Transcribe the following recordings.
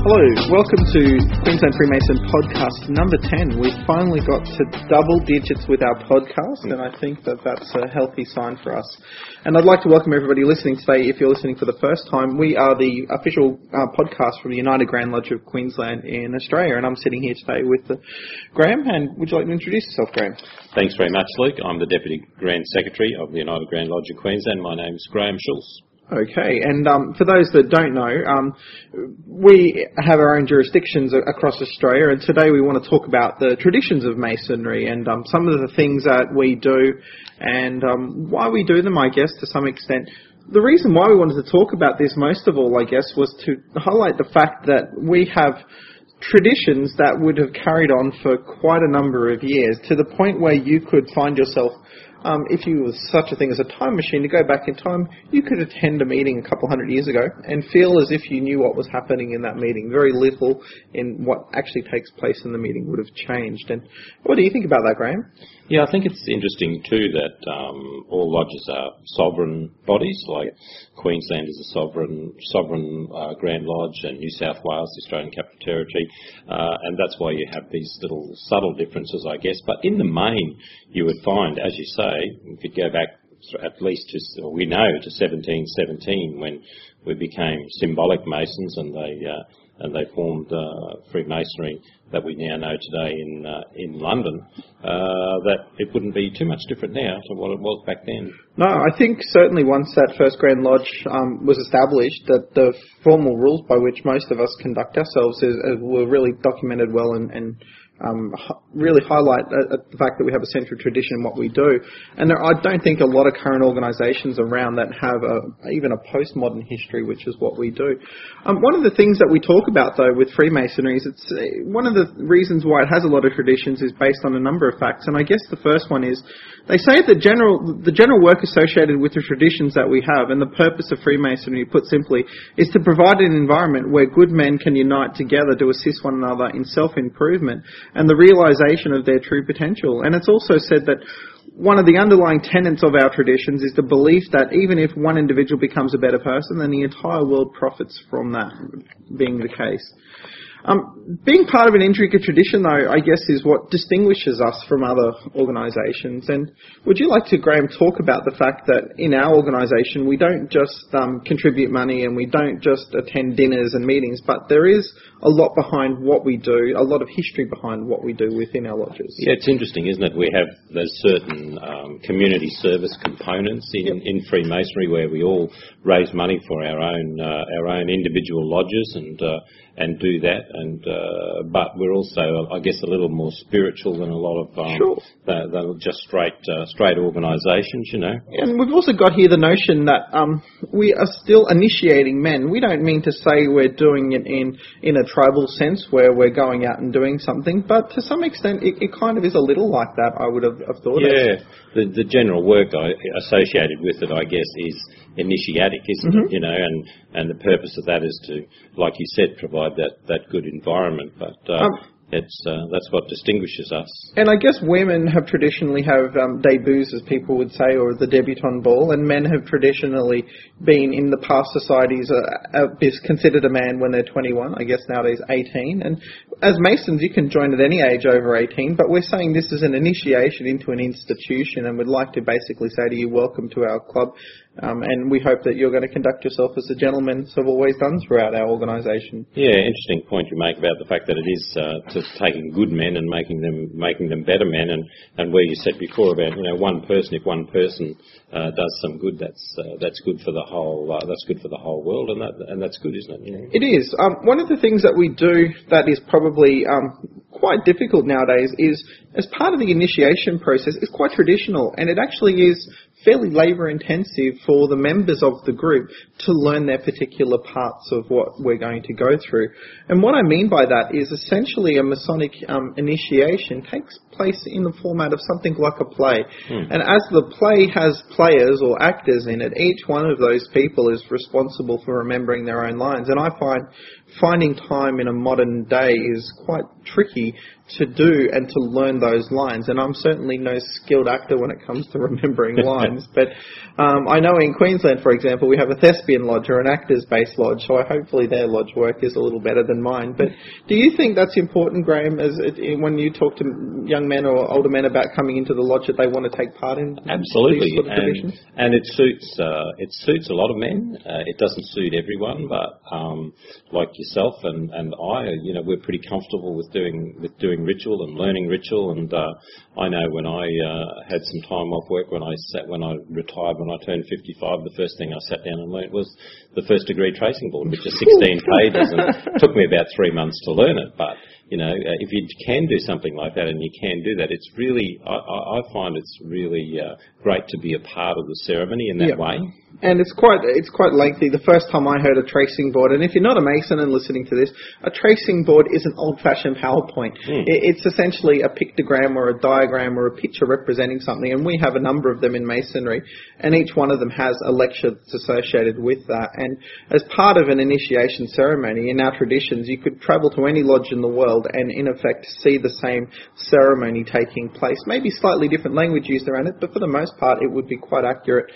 Hello, welcome to Queensland Freemason podcast number 10. We've finally got to double digits with our podcast, and I think that that's a healthy sign for us. And I'd like to welcome everybody listening today. If you're listening for the first time, we are the official podcast from the United Grand Lodge of Queensland in Australia, and I'm sitting here today with Graham. And would you like to introduce yourself, Graham? Thanks very much, Luke. I'm the Deputy Grand Secretary of the United Grand Lodge of Queensland. My name's Graham Schultz. Okay, and for those that don't know, we have our own jurisdictions across Australia, and today we want to talk about the traditions of Masonry and some of the things that we do and why we do them, I guess, to some extent. The reason why we wanted to talk about this most of all, I guess, was to highlight the fact that we have traditions that would have carried on for quite a number of years, to the point where you could find yourself, if you was such a thing as a time machine, to go back in time, you could attend a meeting a couple hundred years ago and feel as if you knew what was happening in that meeting. Very little in what actually takes place in the meeting would have changed. And what do you think about that, Graham? Yeah, I think it's interesting too that all lodges are sovereign bodies, like Queensland is a sovereign Grand Lodge, and New South Wales, the Australian Capital Territory, and that's why you have these little subtle differences, I guess. But in the main, you would find, as you say, we could go back at least to, we know, to 1717 when we became symbolic Masons, and they formed Freemasonry that we now know today in London. That it wouldn't be too much different now to what it was back then. No, I think certainly once that first Grand Lodge was established, that the formal rules by which most of us conduct ourselves were really documented well and really highlight the fact that we have a central tradition in what we do. And I don't think a lot of current organisations around that have even a postmodern history, which is what we do. One of the things that we talk about, though, with Freemasonry is it's one of the reasons why it has a lot of traditions is based on a number of facts. And I guess the first one is they say the general work associated with the traditions that we have, and the purpose of Freemasonry, put simply, is to provide an environment where good men can unite together to assist one another in self-improvement and the realisation of their true potential. And it's also said that one of the underlying tenets of our traditions is the belief that even if one individual becomes a better person, then the entire world profits from that being the case. Being part of an intricate tradition, though, I guess, is what distinguishes us from other organisations. And would you like to, Graham, talk about the fact that in our organisation we don't just contribute money and we don't just attend dinners and meetings, but there is a lot behind what we do, a lot of history behind what we do within our lodges? Yeah, it's interesting, isn't it? We have those certain community service components in Freemasonry where we all raise money for our own individual lodges and do that. But we're also, I guess, a little more spiritual than a lot of the just straight organisations, you know. And we've also got here the notion that we are still initiating men. We don't mean to say we're doing it in a tribal sense where we're going out and doing something, but to some extent it kind of is a little like that, I would have thought. Yeah, the general work associated with it, I guess, is initiatic, isn't it? You know, and the purpose of that is to, like you said, provide that good environment. But that's what distinguishes us. And I guess women have traditionally have debuts, as people would say, or the debutante ball, and men have traditionally been in the past societies is considered a man when they're 21. I guess nowadays 18. And as Masons, you can join at any age over 18, but we're saying this is an initiation into an institution, and would like to basically say to you, welcome to our club. And we hope that you're going to conduct yourself as the gentlemen have always done throughout our organisation. Yeah, interesting point you make about the fact that it is just taking good men and making them better men. And where you said before about, you know, one person, if one person does some good, that's good for the whole. That's good for the whole world, and that's good, isn't it? You know? It is. One of the things that we do that is probably quite difficult nowadays is, as part of the initiation process, it's quite traditional, and it actually is fairly labour intensive for the members of the group to learn their particular parts of what we're going to go through. And what I mean by that is essentially a Masonic initiation takes place in the format of something like a play. And as the play has players or actors in it, each one of those people is responsible for remembering their own lines. And I find finding time in a modern day is quite tricky to do and to learn those lines. And I'm certainly no skilled actor when it comes to remembering lines. times. But I know in Queensland, for example, we have a thespian lodge or an actors-based lodge, so hopefully their lodge work is a little better than mine. But do you think that's important, Graham, when you talk to young men or older men about coming into the lodge, that they want to take part in Absolutely, these sort of traditions? and it suits a lot of men. It doesn't suit everyone, but like yourself and I, we're pretty comfortable with doing ritual and learning ritual. And I know when I had some time off work, when I retired, when I turned 55, the first thing I sat down and learnt was the first degree tracing board, which is 16 pages, and it took me about 3 months to learn it. But if you can do something like that, and you can do that, it's really, I find it's really great to be a part of the ceremony in that way. And it's quite lengthy. The first time I heard a tracing board, and if you're not a Mason and listening to this, a tracing board is an old-fashioned PowerPoint. It's essentially a pictogram or a diagram or a picture representing something, and we have a number of them in Masonry, and each one of them has a lecture that's associated with that. And as part of an initiation ceremony, in our traditions, you could travel to any lodge in the world and, in effect, see the same ceremony taking place. Maybe slightly different language used around it, but for the most part, it would be quite accurate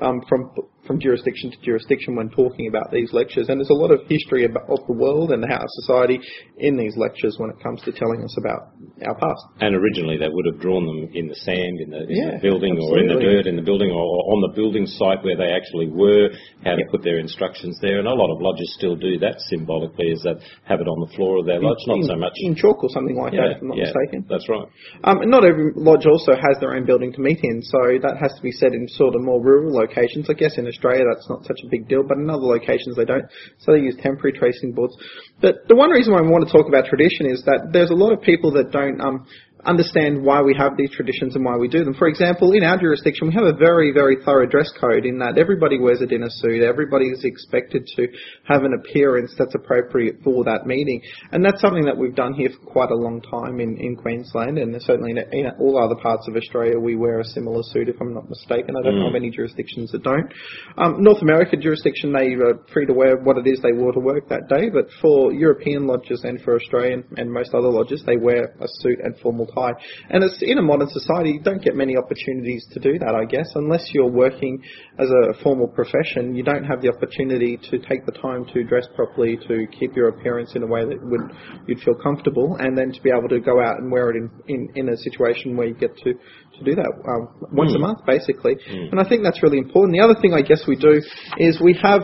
from jurisdiction to jurisdiction when talking about these lectures. And there's a lot of history of the world and our society in these lectures when it comes to telling us about our past. And originally they would have drawn them in the sand, in the building, absolutely, or in the dirt in the building, or on the building site where they actually were, how to put their instructions there. And a lot of lodges still do that symbolically, is that have it on the floor of their lodge, not so much in chalk or something like that, if I'm not mistaken. That's right. Not every lodge also has their own building to meet in, so that has to be said in sort of more rural locations. I guess in Australia that's not such a big deal, but in other locations they don't, so they use temporary tracing boards. But the one reason why I want to talk about tradition is that there's a lot of people that don't understand why we have these traditions and why we do them. For example, in our jurisdiction, we have a very, very thorough dress code in that everybody wears a dinner suit. Everybody is expected to have an appearance that's appropriate for that meeting. And that's something that we've done here for quite a long time in Queensland, and certainly in all other parts of Australia we wear a similar suit, if I'm not mistaken. I don't know of any jurisdictions that don't. North America jurisdiction, they are free to wear what it is they wore to work that day, but for European lodges and for Australian and most other lodges, they wear a suit and formal tie. And it's, in a modern society, you don't get many opportunities to do that, I guess. Unless you're working as a formal profession, you don't have the opportunity to take the time to dress properly, to keep your appearance in a way that you'd feel comfortable, and then to be able to go out and wear it in a situation where you get to do that once a month, basically. And I think that's really important. The other thing I guess we do is we have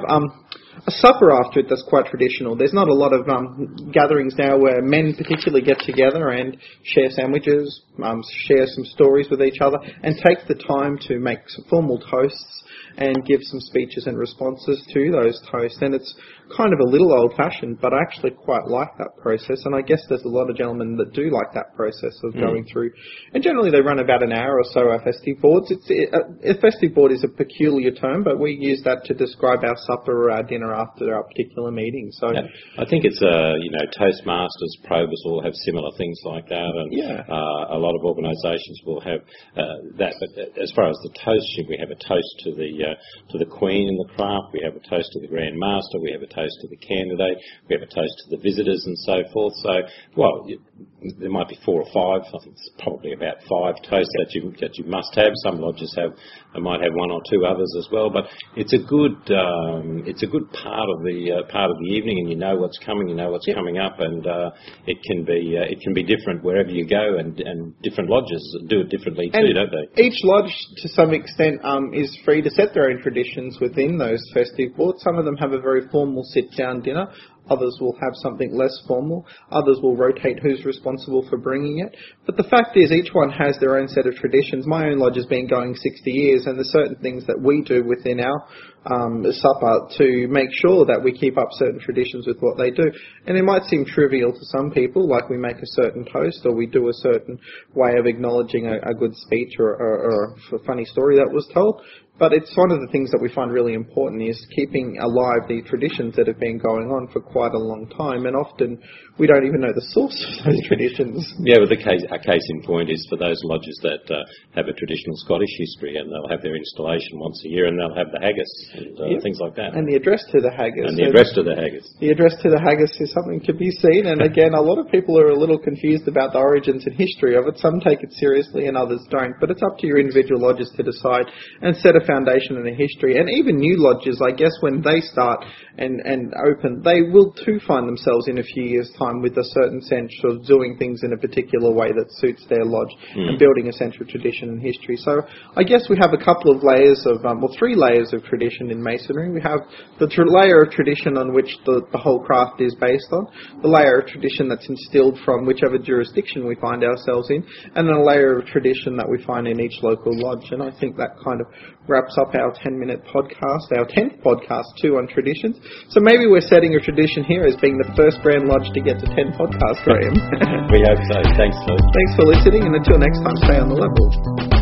a supper after it that's quite traditional. There's not a lot of gatherings now where men particularly get together and share sandwiches, share some stories with each other, and take the time to make some formal toasts and give some speeches and responses to those toasts. And it's kind of a little old-fashioned, but I actually quite like that process. And I guess there's a lot of gentlemen that do like that process of going through. And generally they run about an hour or so, our festive boards. A festive board is a peculiar term, but we use that to describe our supper or our dinner after our particular meeting. So I think it's Toastmasters, Probus all have similar things like that, and a lot of organisations will have that. But as far as the toast, we have a toast to the Queen in the craft, we have a toast to the Grand Master, we have a toast to the candidate, we have a toast to the visitors and so forth. So, there might be 4 or 5. I think it's probably about 5 toasts that you must have. Some lodges might have 1 or 2 others as well. But it's a good part of the evening, and you know what's coming, you know what's coming up, and it can be different wherever you go, and different lodges do it differently too, don't they? Each lodge, to some extent, is free to set their own traditions within those festive boards. Some of them have a very formal sit-down dinner. Others will have something less formal. Others will rotate who's responsible for bringing it. But the fact is, each one has their own set of traditions. My own lodge has been going 60 years, and there's certain things that we do within our supper to make sure that we keep up certain traditions with what they do. And it might seem trivial to some people, like we make a certain toast or we do a certain way of acknowledging a good speech or a funny story that was told. But it's one of the things that we find really important is keeping alive the traditions that have been going on for quite a long time, and often we don't even know the source of those traditions. Yeah, but a case in point is for those lodges that have a traditional Scottish history, and they'll have their installation once a year, and they'll have the haggis and things like that. And the address to the haggis. And the address to the haggis. The address to the haggis is something to be seen, and again, a lot of people are a little confused about the origins and history of it. Some take it seriously and others don't, but it's up to your individual lodges to decide and set a foundation and a history. And even new lodges, I guess, when they start and open, they will too find themselves in a few years' time with a certain sense of doing things in a particular way that suits their lodge and building a sense of tradition and history. So I guess we have a couple of layers of, three layers of tradition in masonry. We have the layer of tradition on which the whole craft is based on, the layer of tradition that's instilled from whichever jurisdiction we find ourselves in, and then a layer of tradition that we find in each local lodge. And I think that kind of wraps up our 10-minute podcast, our 10th podcast too, on traditions. So maybe we're setting a tradition here as being the first Grand Lodge to get to 10 podcasts, Graham. We hope so. Thanks, Luke. Thanks for listening, and until next time, stay on the level.